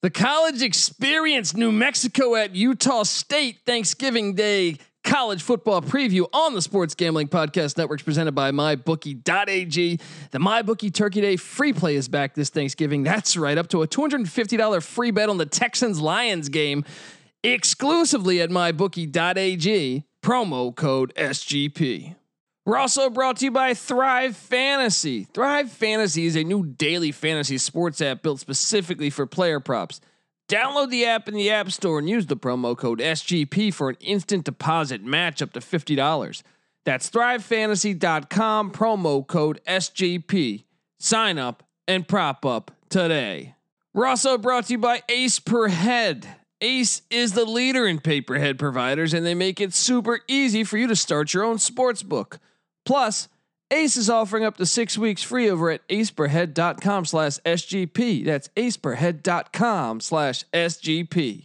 The college experience, New Mexico at Utah State, Thanksgiving Day college football preview on the Sports Gambling Podcast Network, presented by MyBookie.ag. The MyBookie Turkey Day free play is back this Thanksgiving. That's right, up to a $250 free bet on the Texans-Lions game, exclusively at MyBookie.ag. Promo code SGP. We're also brought to you by Thrive Fantasy. Thrive Fantasy is a new daily fantasy sports app built specifically for player props. Download the app in the App Store and use the promo code SGP for an instant deposit match up to $50. That's thrivefantasy.com, promo code SGP. Sign up and prop up today. We're also brought to you by Ace Per Head. Ace is the leader in pay-per-head providers, and they make it super easy for you to start your own sports book. Plus, Ace is offering up to 6 weeks free over at aceperhead.com/SGP. That's aceperhead.com/SGP.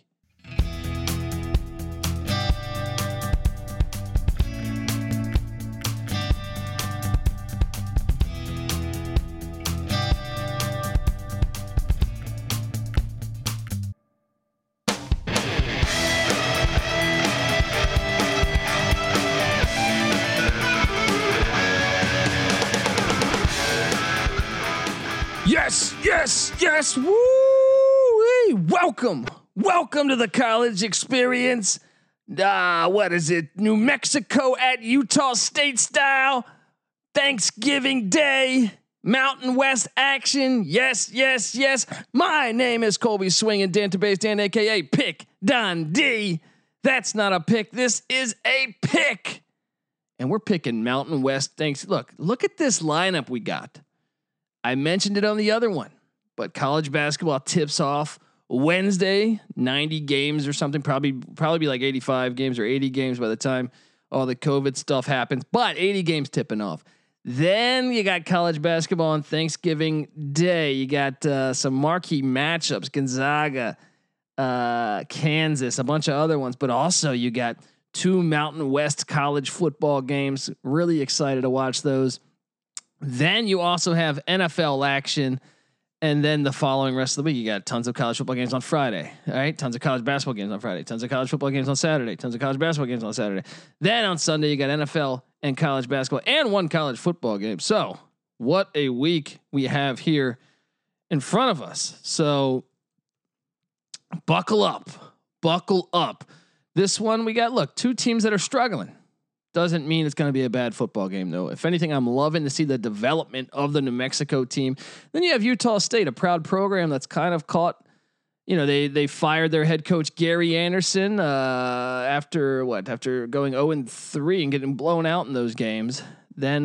Yes. Woo! Welcome to the college experience. What is it? New Mexico at Utah State style. Thanksgiving Day. Mountain West action. Yes. My name is Colby Swinging Database Dan, aka Pick Don D. That's not a pick. This is a pick. And we're picking Mountain West. Thanks. Look at this lineup we got. I mentioned it on the other one, but college basketball tips off Wednesday, 90 games or something, probably be like 85 games or 80 games by the time all the COVID stuff happens, but 80 games tipping off. Then you got college basketball on Thanksgiving Day. You got some marquee matchups, Gonzaga, Kansas, a bunch of other ones, but also you got 2 Mountain West college football games. Really excited to watch those. Then you also have NFL action, and then the following rest of the week, you got tons of college football games on Friday. All right, tons of college basketball games on Friday, tons of college football games on Saturday, tons of college basketball games on Saturday. Then on Sunday, you got NFL and college basketball and 1 college football game. So what a week we have here in front of us. So buckle up. This one we got, 2 teams that are struggling. Doesn't mean it's going to be a bad football game, though. If anything, I'm loving to see the development of the New Mexico team. Then you have Utah State, a proud program that's kind of caught. They fired their head coach Gary Anderson after going 0-3 and getting blown out in those games. Then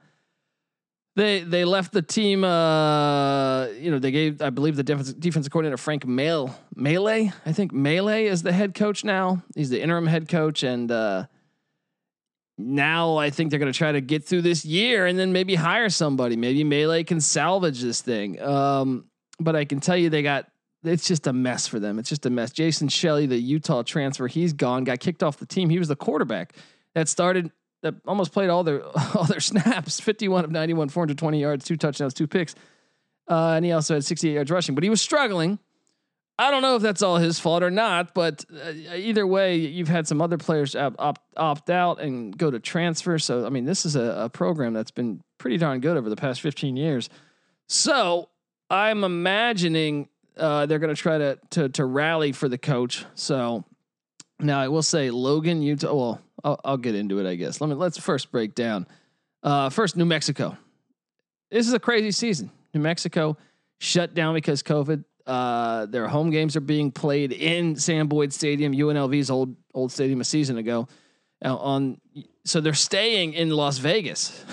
they left the team. They gave, I believe, the defensive coordinator Frank Maile. I think Maile is the head coach now. He's the interim head coach, and now I think they're going to try to get through this year and then maybe hire somebody. Maybe Melee can salvage this thing. But I can tell you it's just a mess for them. It's just a mess. Jason Shelley, the Utah transfer, he's gone, got kicked off the team. He was the quarterback that almost played all their snaps, 51 of 91, 420 yards, 2 touchdowns, 2 picks. And he also had 68 yards rushing, but he was struggling. I don't know if that's all his fault or not, but either way, you've had some other players opt out and go to transfer. So, I mean, this is a program that's been pretty darn good over the past 15 years. So I'm imagining they're going to try to rally for the coach. So now I will say Logan, Utah. Well, I'll get into it, I guess. Let's first break down. First, New Mexico. This is a crazy season. New Mexico shut down because COVID. Their home games are being played in Sam Boyd Stadium, UNLV's old stadium a season ago. So they're staying in Las Vegas.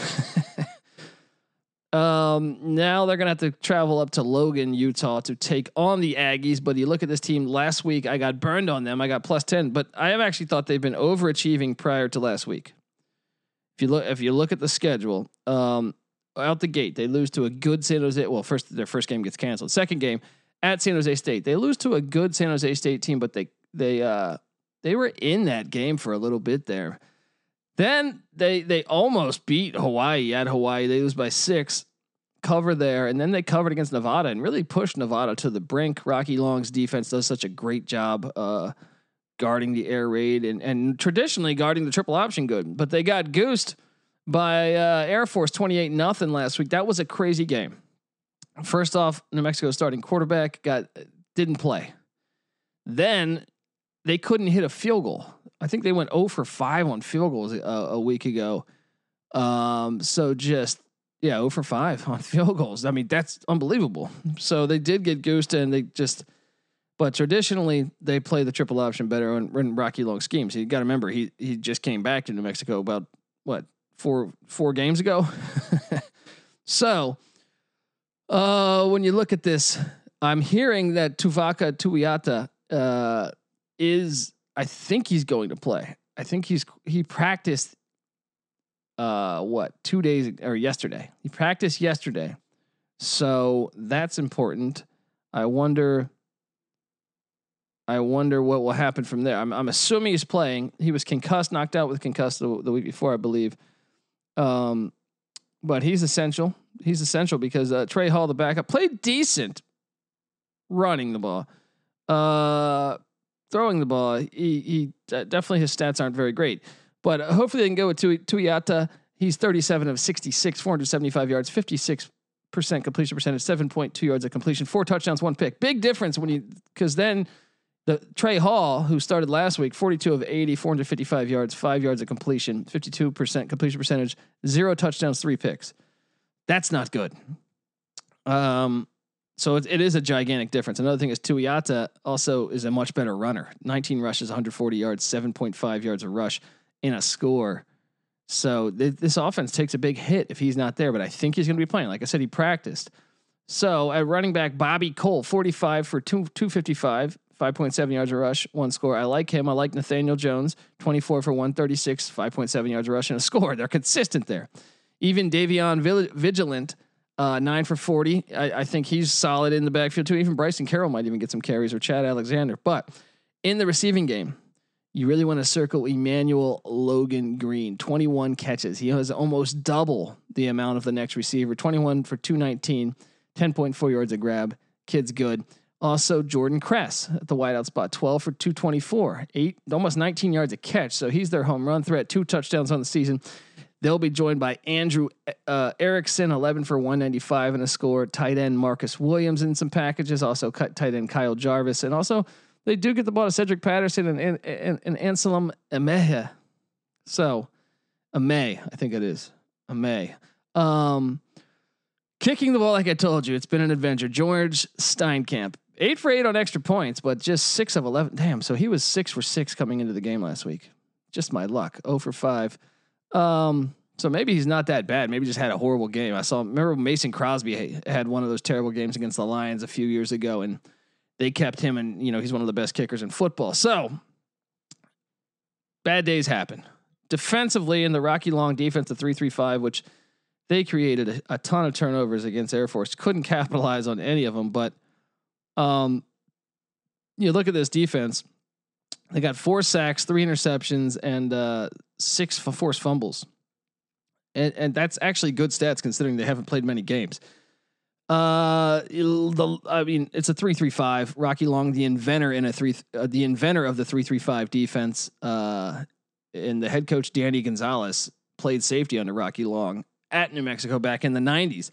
Now they're gonna have to travel up to Logan, Utah, to take on the Aggies. But you look at this team. Last week, I got burned on them. I got +10, but I have actually thought they've been overachieving prior to last week. If you look at the schedule, out the gate, they lose to a good San Jose. Well, their first game gets canceled. Second game at San Jose State, they lose to a good San Jose State team, but they were in that game for a little bit there. Then they almost beat Hawaii at Hawaii. They lose by 6. cover there, and then they covered against Nevada and really pushed Nevada to the brink. Rocky Long's defense does such a great job guarding the air raid and traditionally guarding the triple option good, but they got goosed by Air Force 28-0 last week. That was a crazy game. First off, New Mexico starting quarterback didn't play. Then they couldn't hit a field goal. I think they went 0 for 5 on field goals a week ago. So just 0 for 5 on field goals. I mean, that's unbelievable. So they did get goosed, and but traditionally they play the triple option better on Rocky Long schemes. You got to remember he just came back to New Mexico about four games ago. So when you look at this, I'm hearing that Tuvaka Tuiata I think he's going to play. I think he practiced 2 days or yesterday. He practiced yesterday. So that's important. I wonder what will happen from there. I'm assuming he's playing. He was knocked out with concussed the week before, I believe. But he's essential. He's essential because Trey Hall, the backup, played decent running the ball. Throwing the ball, he definitely, his stats aren't very great, but hopefully they can go with Tuiata. He's 37 of 66, 475 yards, 56% completion percentage, 7.2 yards of completion, 4 touchdowns, 1 pick. Big difference because then the Trey Hall, who started last week, 42 of 80, 455 yards, 5 yards of completion, 52% completion percentage, 0 touchdowns, 3 picks. That's not good. So it is a gigantic difference. Another thing is Tuiata also is a much better runner. 19 rushes, 140 yards, 7.5 yards a rush in a score. So this offense takes a big hit if he's not there, but I think he's going to be playing. Like I said, he practiced. So at running back, Bobby Cole, 45 for 255, 5.7 yards a rush, 1 score. I like him. I like Nathaniel Jones, 24 for 136, 5.7 yards a rush and a score. They're consistent there. Even Davion Vigilant, 9 for 40. I think he's solid in the backfield too. Even Bryson Carroll might even get some carries, or Chad Alexander. But in the receiving game, you really want to circle Emmanuel Logan Green, 21 catches. He has almost double the amount of the next receiver, 21 for 219, 10.4 yards a grab. Kid's good. Also Jordan Kress at the wideout spot, 12 for 224, almost 19 yards a catch. So he's their home run threat, 2 touchdowns on the season. They'll be joined by Andrew Erickson, 11 for 195 and a score. Tight end Marcus Williams in some packages. Also tight end Kyle Jarvis. And also they do get the ball to Cedric Patterson and Anselm Ameja. So Amay, I think it is. Amay. Kicking the ball, like I told you, it's been an adventure. George Steinkamp, 8 for 8 on extra points, but just 6 of 11. Damn, so he was 6 for 6 coming into the game last week. Just my luck. 0 for 5. So maybe he's not that bad. Maybe just had a horrible game. Remember Mason Crosby had one of those terrible games against the Lions a few years ago, and they kept him, and he's one of the best kickers in football. So bad days happen. Defensively, in the Rocky Long defense, the 3-3-5, which they created a ton of turnovers against Air Force, couldn't capitalize on any of them. But you look at this defense. They got 4 sacks, 3 interceptions, and 6 forced fumbles. And that's actually good stats considering they haven't played many games. It's a 3-3-5. Rocky Long, the inventor of the 3-3-5 defense, and the head coach Danny Gonzalez played safety under Rocky Long at New Mexico back in the 90s.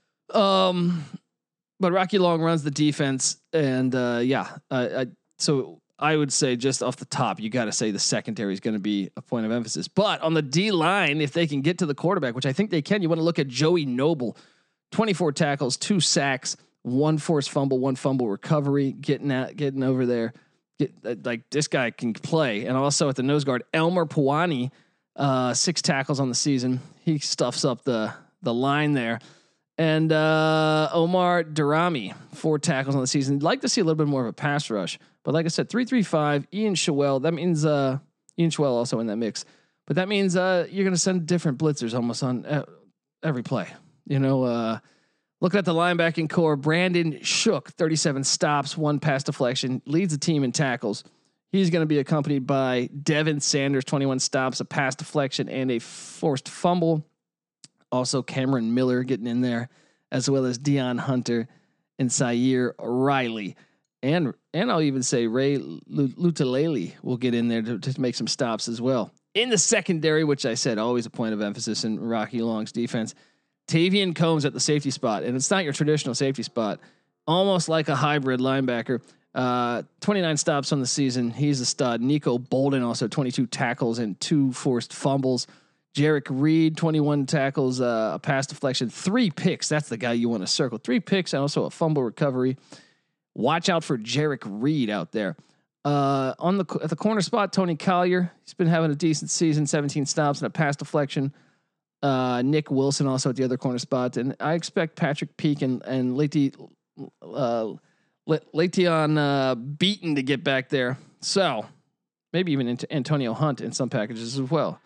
But Rocky Long runs the defense, and so I would say just off the top, you got to say the secondary is going to be a point of emphasis. But on the D line, if they can get to the quarterback, which I think they can, you want to look at Joey Noble, 24 tackles, 2 sacks, 1 forced fumble, 1 fumble recovery, getting over there. Like this guy can play. And also at the nose guard, Elmer Pawani, 6 tackles on the season. He stuffs up the line there. And Omar Durami, 4 tackles on the season. I'd like to see a little bit more of a pass rush. But like I said, 3-3-5, Ian Shewell. That means Ian Shewell also in that mix. But that means you're going to send different blitzers almost on every play. Looking at the linebacking core, Brandon Shook, 37 stops, 1 pass deflection, leads the team in tackles. He's going to be accompanied by Devin Sanders, 21 stops, a pass deflection, and a forced fumble. Also Cameron Miller getting in there as well as Deion Hunter and Sayer Riley. And I'll even say Ray Lutalele will get in there to make some stops as well. In the secondary, which I said always a point of emphasis in Rocky Long's defense, Tavian Combs at the safety spot, and it's not your traditional safety spot, almost like a hybrid linebacker. 29 stops on the season. He's a stud. Nico Bolden also 22 tackles and 2 forced fumbles. Jarek Reed 21 tackles, a pass deflection, 3 picks. That's the guy you want to circle. 3 picks and also a fumble recovery. Watch out for Jarek Reed out there. At the corner spot, Tony Collier. He's been having a decent season. 17 stops and a pass deflection. Nick Wilson also at the other corner spot, and I expect Patrick Peak and Le'Veon Beaton to get back there. So maybe even into Antonio Hunt in some packages as well.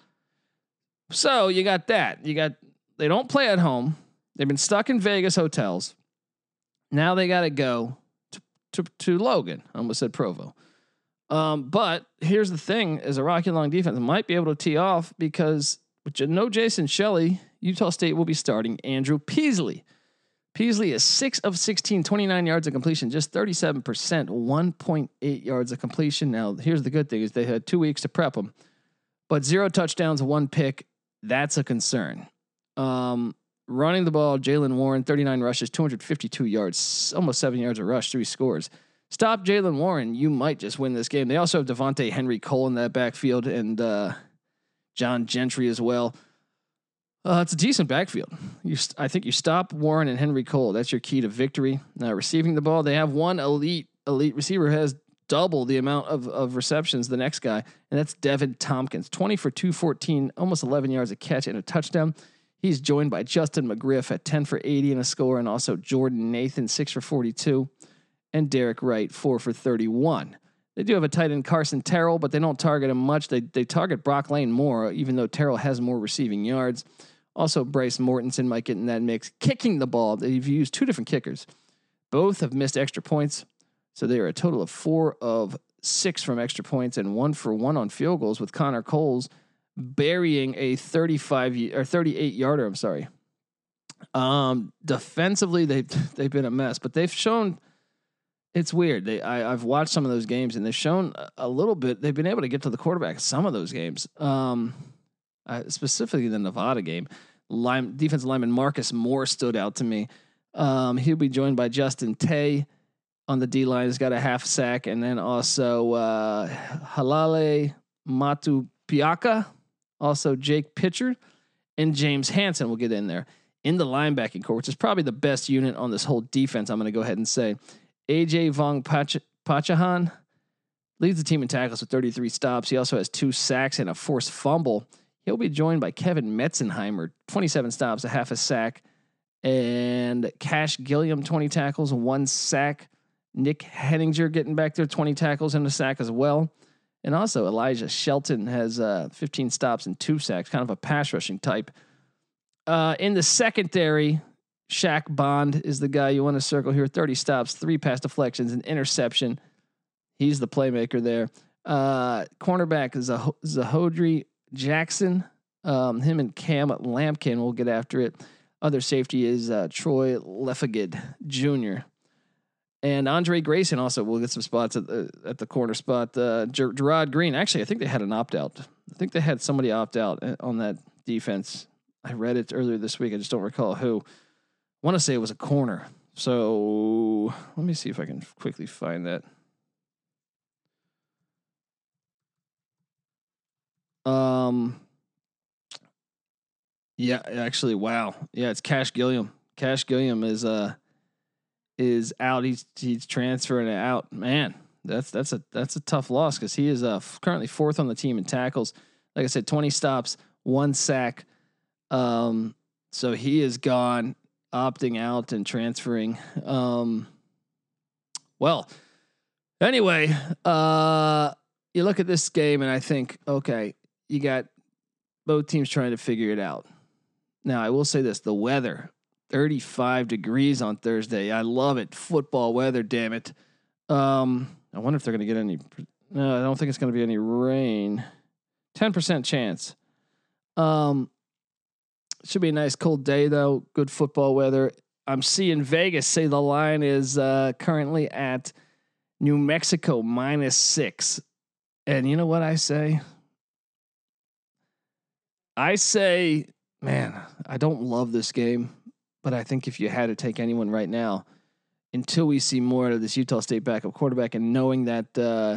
So you got that. They don't play at home. They've been stuck in Vegas hotels. Now they got to go to Logan. I almost said Provo. But here's the thing: as a Rocky Long defense, might be able to tee off because with no Jason Shelley, Utah State will be starting Andrew Peasley. Peasley is 6 of 16, 29 yards of completion, just 37%, 1.8 yards of completion. Now, here's the good thing is they had 2 weeks to prep him, but 0 touchdowns, 1 pick. That's a concern. Running the ball, Jaylen Warren, 39 rushes, 252 yards, almost 7 yards a rush, 3 scores. Stop Jaylen Warren, you might just win this game. They also have Devontae Henry Cole in that backfield and John Gentry as well. It's a decent backfield. I think you stop Warren and Henry Cole. That's your key to victory. Now, receiving the ball, they have one elite receiver who has double the amount of receptions the next guy, and that's Devin Tompkins. 20 for 214, almost 11 yards a catch and a touchdown. He's joined by Justin McGriff at 10 for 80 and a score, and also Jordan Nathan, 6 for 42, and Derek Wright, 4 for 31. They do have a tight end, Carson Terrell, but they don't target him much. They target Brock Lane more, even though Terrell has more receiving yards. Also, Bryce Mortensen might get in that mix. Kicking the ball, they've used 2 different kickers. Both have missed extra points, so they are a total of 4 of 6 from extra points and 1 for 1 on field goals, with Connor Coles burying a 38 yarder. I'm sorry. Defensively, they've been a mess, but they've shown. It's weird. I've watched some of those games and they've shown a little bit. They've been able to get to the quarterback in some of those games. Specifically the Nevada game. Defensive lineman Marcus Moore stood out to me. He'll be joined by Justin Tay on the D line. He's got a half sack, and then also Halale Matupiaka, also Jake Pitcher, and James Hansen will get in there. In the linebacking core, which is probably the best unit on this whole defense, I'm going to go ahead and say AJ Vong Pachahan leads the team in tackles with 33 stops. He also has 2 sacks and a forced fumble. He'll be joined by Kevin Metzenheimer, 27 stops, a half a sack, and Cash Gilliam, 20 tackles, 1 sack. Nick Henninger getting back there, 20 tackles and a sack as well. And also Elijah Shelton has 15 stops and 2 sacks, kind of a pass rushing type. In the secondary, Shaq Bond is the guy you want to circle here. 30 stops, 3 pass deflections, an interception. He's the playmaker there. Cornerback is Zahodri Jackson. Him and Cam Lampkin will get after it. Other safety is Troy Leffigid Jr. And Andre Grayson also will get some spots at the corner spot. Gerard Green. Actually, I think they had an opt out. I think they had somebody opt out on that defense. I read it earlier this week. I just don't recall who. I want to say it was a corner. So let me see if I can quickly find that. Yeah, actually, wow. Yeah, it's Cash Gilliam. Cash Gilliam is out. He's transferring out. Man, that's a tough loss because he is currently 4th on the team in tackles. Like I said, 20 stops, 1 sack. So he is gone, opting out and transferring. Well, anyway, you look at this game and I think, okay, you got both teams trying to figure it out. Now, I will say this, the weather, 35 degrees on Thursday. I love it. Football weather, damn it. I wonder if they're going to get any. No, I don't think it's going to be any rain. 10% chance. Should be a nice cold day, though. Good football weather. I'm seeing Vegas say the line is currently at New Mexico -6. And you know what I say? I say, man, I don't love this game, but I think if you had to take anyone right now, until we see more of this Utah State backup quarterback, and knowing that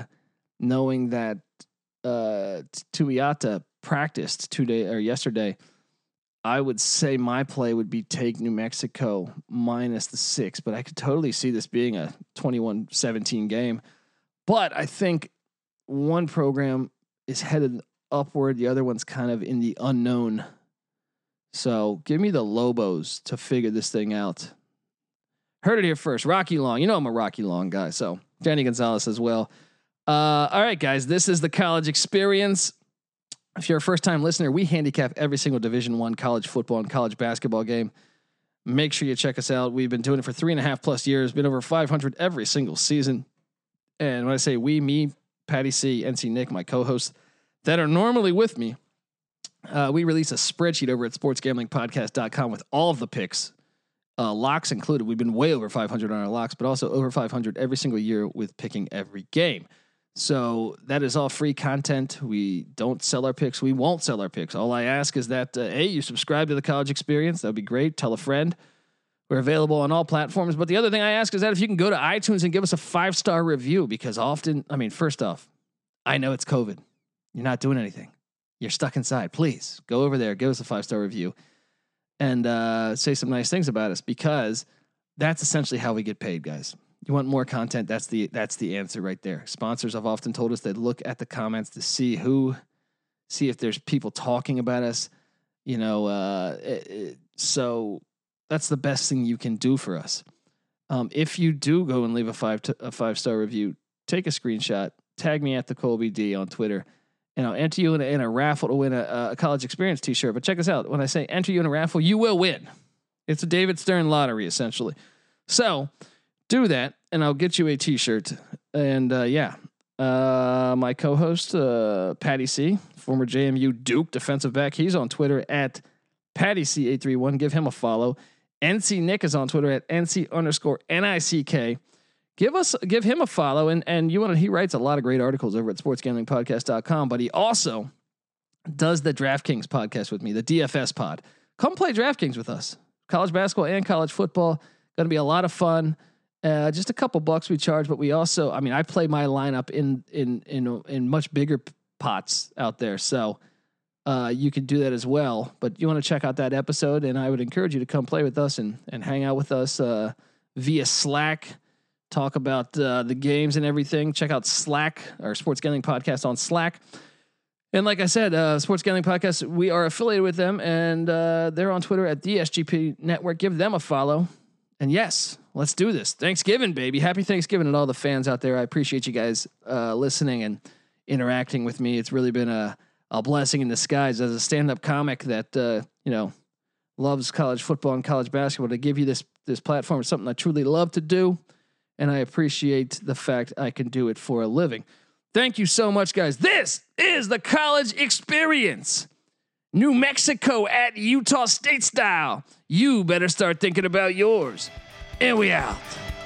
Tuiata practiced yesterday, I would say my play would be take New Mexico -6, but I could totally see this being a 21-17 game. But I think one program is headed upward, the other one's kind of in the unknown. So give me the Lobos to figure this thing out. Heard it here first. Rocky Long. You know I'm a Rocky Long guy. So Danny Gonzalez as well. All right, guys. This is the College Experience. If you're a first-time listener, we handicap every single Division I college football and college basketball game. Make sure you check us out. We've been doing it for 3.5+ years. Been over 500 every single season. And when I say we, me, Patty C, NC Nick, my co-hosts that are normally with me, we release a spreadsheet over at sportsgamblingpodcast.com with all of the picks, locks included. We've been way over 500 on our locks, but also over 500 every single year with picking every game. So that is all free content. We don't sell our picks. We won't sell our picks. All I ask is that, hey, you subscribe to the College Experience. That would be great. Tell a friend. We're available on all platforms. But the other thing I ask is that if you can go to iTunes and give us a 5-star review, because often, first off, I know it's COVID. You're not doing anything. You're stuck inside. Please go over there, give us a 5-star review, and say some nice things about us, because that's essentially how we get paid, guys. You want more content? That's the answer right there. Sponsors have often told us they look at the comments to see if there's people talking about us, so that's the best thing you can do for us. If you do go and leave a 5-star review, take a screenshot, tag me at the Colby D on Twitter, and I'll enter you in a raffle to win a College Experience t-shirt. But check us out. When I say enter you in a raffle, you will win. It's a David Stern lottery, essentially. So do that, and I'll get you a t-shirt. And my co-host, Patty C, former JMU Duke defensive back, he's on Twitter at PattyC831. Give him a follow. NC Nick is on Twitter at NC_NICK. Give him a follow. And he writes a lot of great articles over at sportsgamblingpodcast.com, but he also does the DraftKings podcast with me, the DFS pod. Come play DraftKings with us. College basketball and college football. Going to be a lot of fun. Just a couple bucks we charge, but we also, I play my lineup in much bigger pots out there. So you can do that as well, but you want to check out that episode, and I would encourage you to come play with us and hang out with us via Slack, talk about the games and everything. Check out Slack, our Sports Gambling Podcast on Slack. And like I said, Sports Gambling Podcast, we are affiliated with them, and they're on Twitter at the SGP Network. Give them a follow. And yes, let's do this. Thanksgiving, baby. Happy Thanksgiving to all the fans out there. I appreciate you guys listening and interacting with me. It's really been a blessing in disguise as a stand-up comic that, loves college football and college basketball. To give you this platform is something I truly love to do, and I appreciate the fact I can do it for a living. Thank you so much, guys. This is the College Experience. New Mexico at Utah State style. You better start thinking about yours. And we out.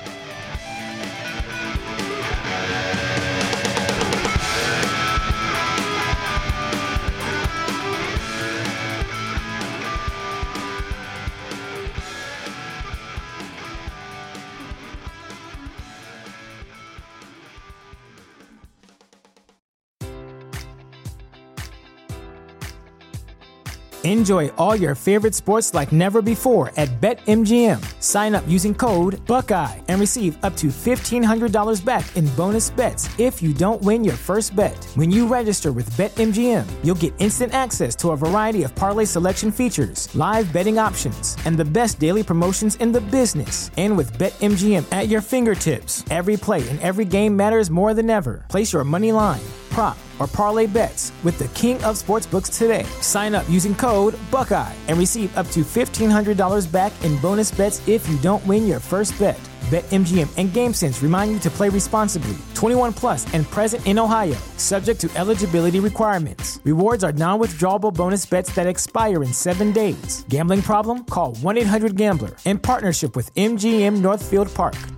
Enjoy all your favorite sports like never before at BetMGM. Sign up using code Buckeye and receive up to $1,500 back in bonus bets if you don't win your first bet. When you register with BetMGM, you'll get instant access to a variety of parlay selection features, live betting options, and the best daily promotions in the business. And with BetMGM at your fingertips, every play and every game matters more than ever. Place your money line, prop, or parlay bets with the king of sportsbooks today. Sign up using code Buckeye and receive up to $1,500 back in bonus bets if you don't win your first bet. BetMGM and GameSense remind you to play responsibly. 21 plus and present in Ohio, subject to eligibility requirements. Rewards are non-withdrawable bonus bets that expire in 7 days. Gambling problem? Call 1-800-GAMBLER in partnership with MGM Northfield Park.